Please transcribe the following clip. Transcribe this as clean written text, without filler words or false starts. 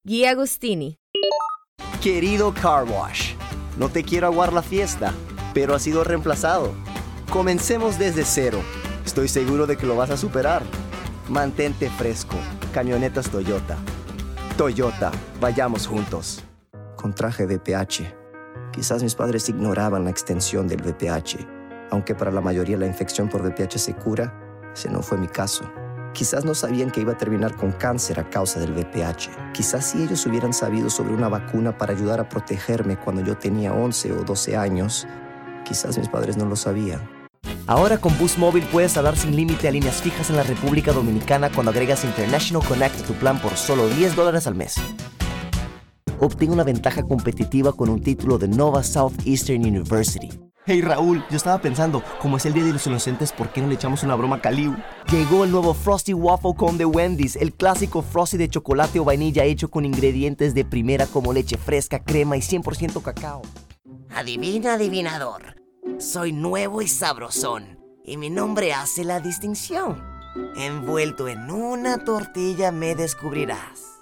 Guy Agostini. Querido Car Wash, no te quiero aguar la fiesta, pero has sido reemplazado. Comencemos desde cero. Estoy seguro de que lo vas a superar. Mantente fresco. Camionetas Toyota. Toyota, vayamos juntos. Con traje VPH. Quizás mis padres ignoraban la extensión del VPH. Aunque para la mayoría la infección por VPH se cura, ese no fue mi caso. Quizás no sabían que iba a terminar con cáncer a causa del VPH. Quizás si ellos hubieran sabido sobre una vacuna para ayudar a protegerme cuando yo tenía 11 o 12 años, quizás mis padres no lo sabían. Ahora con Boost Mobile puedes hablar sin límite a líneas fijas en la República Dominicana cuando agregas International Connect a tu plan por solo $10 al mes. Obtén una ventaja competitiva con un título de Nova Southeastern University. Hey Raúl, yo estaba pensando, como es el Día de los Inocentes, ¿por qué no le echamos una broma a Caliu? Llegó el nuevo Frosty Waffle Cone de Wendy's, el clásico Frosty de chocolate o vainilla hecho con ingredientes de primera como leche fresca, crema y 100% cacao. Adivina, adivinador. Soy nuevo y sabrosón, y mi nombre hace la distinción. Envuelto en una tortilla me descubrirás.